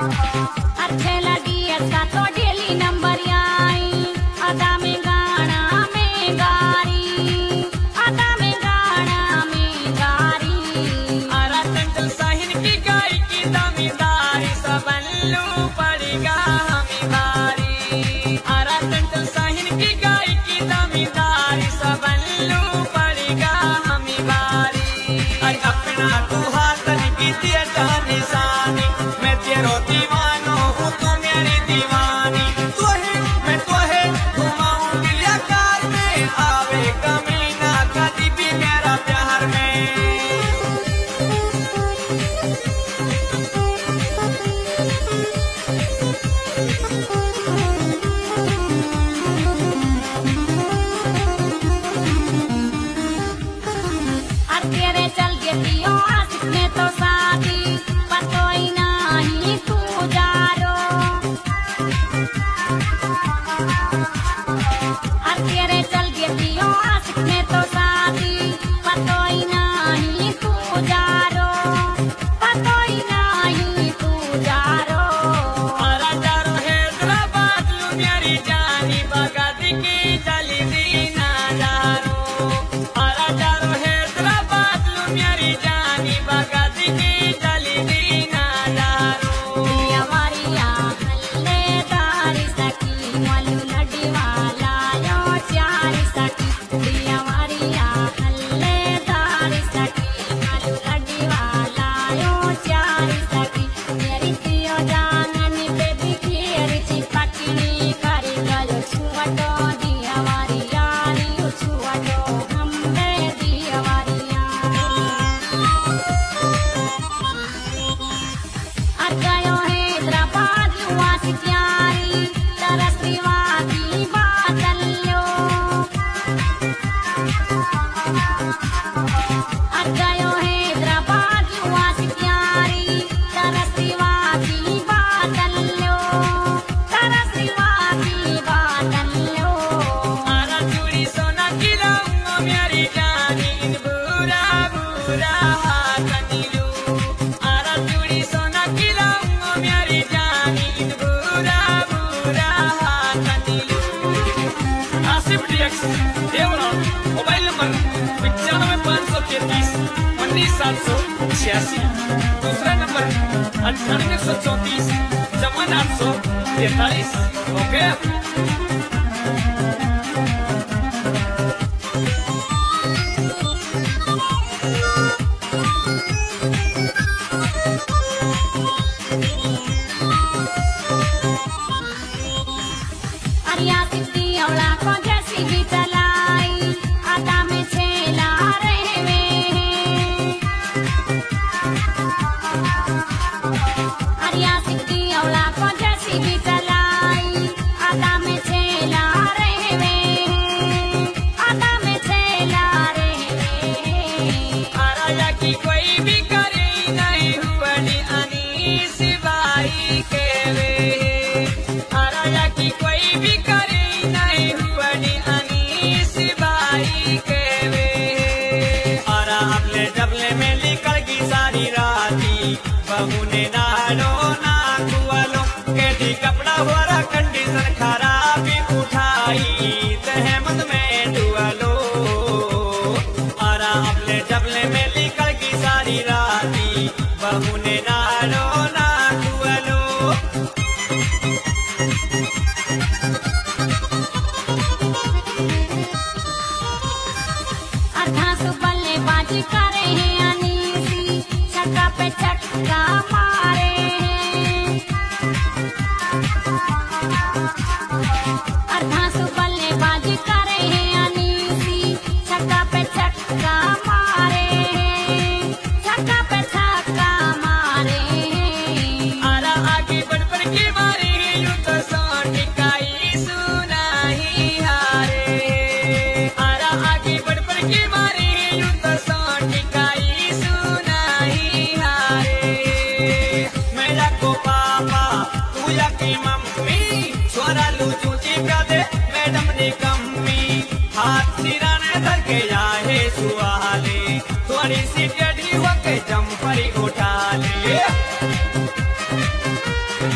अच्छे लगी अच्छा तो डेली नंबर आई अदा में गाना में गारी अदा में गाना में गारी। अरा चंचल साहिन की गाय की दामीदारी सबल्लू पड़ेगा हमें भारी। अरा चंचल साहिन की गाय की दामीदारी सबल्लू पड़ेगा हमें भारी। अरे अपना तू हाथन की दिया निशानी मैं तेरो दीवानो हूँ तू मेरी दीवानी। तू है मैं तो है घुमाऊं दिलिया कार में आवे कमीना कभी भी मेरा प्यार में। तेरे चल के पियो आशिक ने तो शादी पतोई नहीं तू जारो। तेरे चल के पियो आशिक ने तो शादी पतोई नहीं तू जारो पतोई नहीं तू जारो। अरा जारो हैदराबाद लू मेरी जानी बगद की चली दीना जारो। अरा जारो हैदराबाद लू मेरी जानी बगद की चली दीना जारो। दिया मारिया हल्ले दारी सकी मलू लड़ी वाला यो चारी सकी। दिया मारिया हल्ले दारी सकी मलू लड़ी वाला यो चारी सकी। मेरी तियो जाननी पे बिखेर चिपकनी करी गयो छुवटो दिया मारिया रियो छुवटो हम्बे दिया मारिया। गयो हैदराबाद युवा सियारी तरसरीवा की बादल लो। गयो हैदराबाद युवा सियारी तरसरीवा की बादल लो तरसरीवा की बादल लो। अरा चूड़ी सोना की लाऊंगा मेरी जानी इन बुरा बुरा हाथनी लू। अरा चूड़ी सोना की लाऊंगा मेरी जानी इन बुरा बुरा हाथनी लू। Asif DX Deora mobile number 95 533 19 786। दूसरा नंबर 98 134 54 843। ओके अरिया सिद्धि औला को जैसी भी चलाई आदा में छेला रहे में। अरिया सिद्धि औला को जैसी भी चलाई आदा में छेला रहे में आदा में छेला रहे में। अरा की कोई भी करे नहीं हुआ अनीस बाई के वे। अरा की कोई भी करे नहीं हुआ अनीस बाई के वे। अरा अपने जबले में निकल गई सारी राती बहू ने नालो ना कुआलो के दी कपड़ा हुआ कंडीशन खराबी उठाई तहमत में डुआलो। अरा अपने जबले में निकल गई सारी राती बहू ने नालो ना कुआलो। अर्धा सुबल्ले बाजी करे हैं अनीसी छक्का पे छक्का मारे हैं। अर्धा सुबल्ले बाजी करे हैं अनीसी छक्का पे छक्का मारे हैं छक्का पे छक्का मारे हैं। अरा आगे बढ़ बढ़ के मारे यूं तो सोटी काई सुनाही हारे। अरा आगे बढ़ बढ़ के मारे यूं तो सोटी काई सुनाही हारे। मेरा को पापा तू या की मम्मी छोरा लू चूची प्या दे मैडम ने कम्मी हाथ सिराने धर के जाए सुहाले थोड़ी सी टेढ़ी होके जंपरी उठा ले।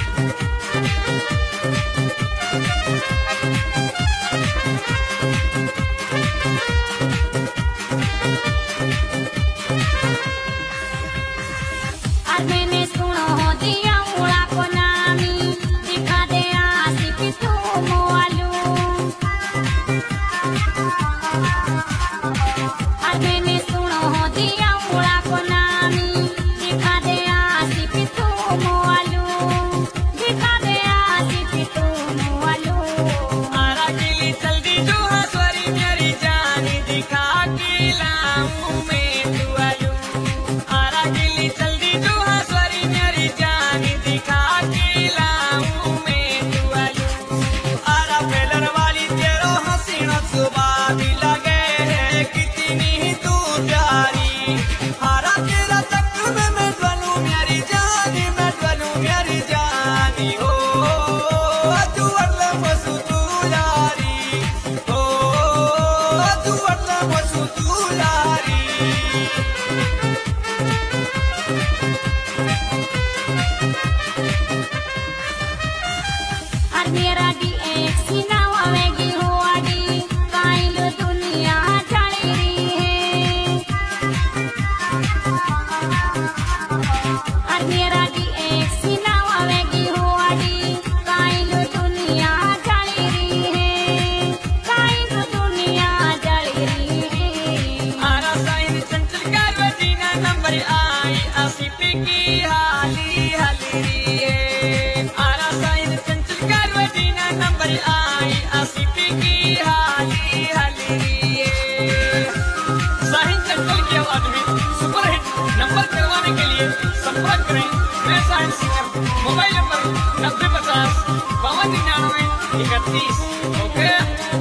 9050 oke.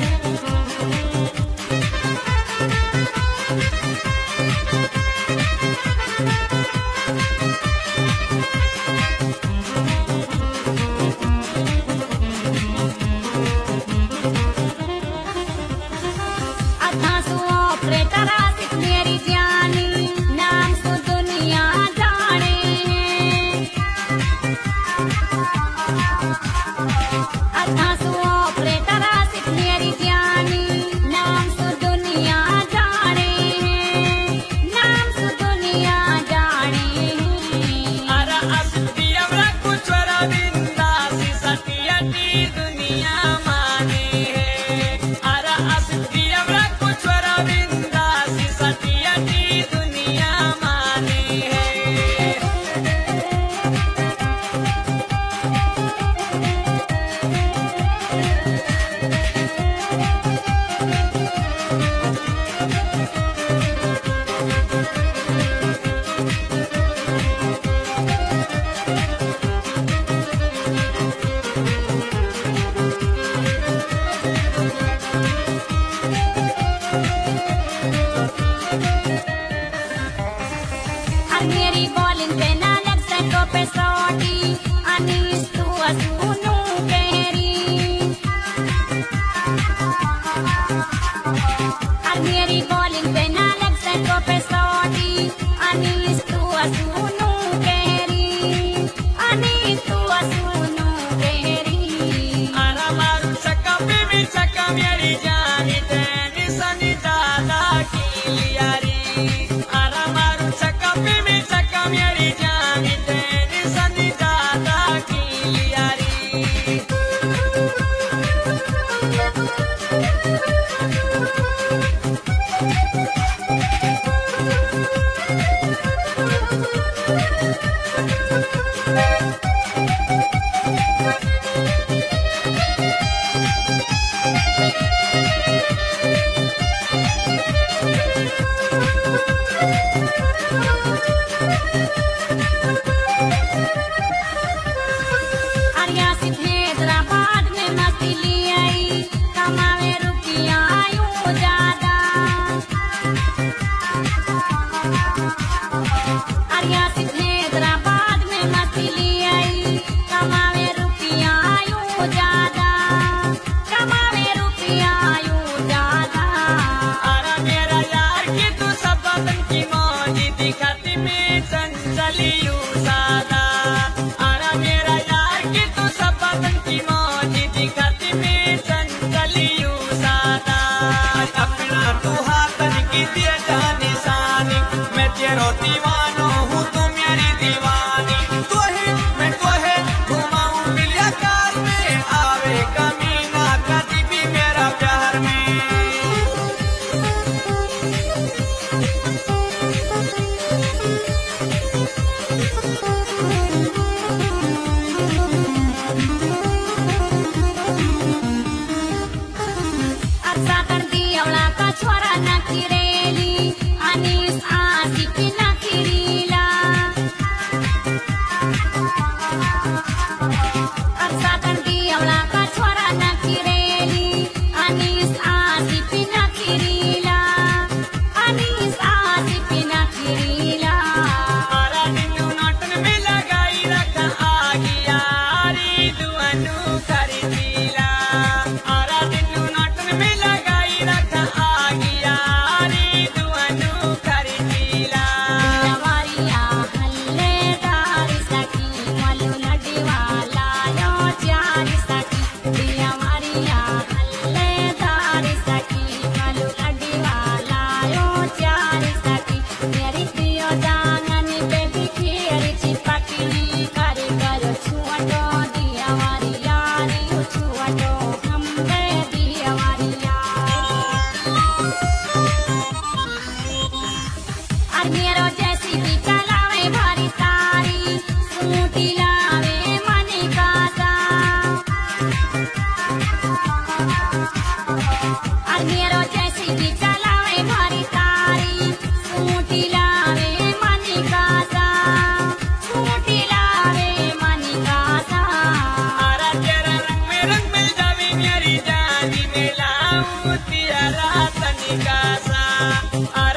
अथा सु ऑपरेटर आसिफ मेरी जानी नाम सु दुनिया जाने अथा सु ऑपरेटर आसिफ मेरी जानी नाम सु दुनिया जाने नाम सु दुनिया जाने Ara asik dia berlaku suara bintang si Satya di dunia mane. Ara asik dia berlaku suara bintang si Satya di dunia mane. और मेरी बॉलिंग पे ना लग सको पे सोटी अनीस तू असुनु कहरी और मेरी बॉलिंग पे ना लग सको पे सोटी अनीस तू असुनु कहरी अनीस तू असुनु कहरी Ara maru saka bibi saka miari jani teni sani dada kiliari. Ara maru saka bibi saka miari jani teni sani dada kiliari. अरिया सिद्धे हैदराबाद में मस्ती ली आई कमावे रुपया यूं ज्यादा अरिया सिद्धे हैदराबाद में मस्ती ली आई कमावे रुपया यूं ज्यादा कमावे रुपया यूं ज्यादा Ara mera yaar ki tu सब बदन की मौजी दिखाती में चंचली सादा. Ara mera yaar ki tu सब बदन की मौजी दिखाती में चंचली सादा. अपना तू हाथन की दिए जानी सानी मैं तेरो दीवानो हूँ तू मेरी दीवानी. तू है घुमाऊं मिलिया कार में आवे कमीना कभी भी मेरा प्यार में. अरसा कर दिया का छोरा न किरेली अनीस आसिफ न किरीला अरसा कर दिया का छोरा न किरेली अनीस आसिफ न किरीला अनीस आसिफ न किरीला आरा निन्नु नाटन में लगाई रखा आगी यारी दुअनु खरीदीला. आरा निन्नु नाटन में लगाई रखा आगी यारी दुअनु खरीदीला. दियावारिया हल्लेदारी सखी मलु नडीवाला यो चारी सखी दियावारिया हल्लेदारी सखी मलु नडीवाला यो चारी सखी मेरी प्रिय जांगनी पे बिखेरी चिपकली करे करो छुअटो दियावारिया रियो छुअटो हमरे दियावारिया और मेरो जैसी भी कलावे भारी तारी सूटी लावे मनी का उतियरा तनिका सा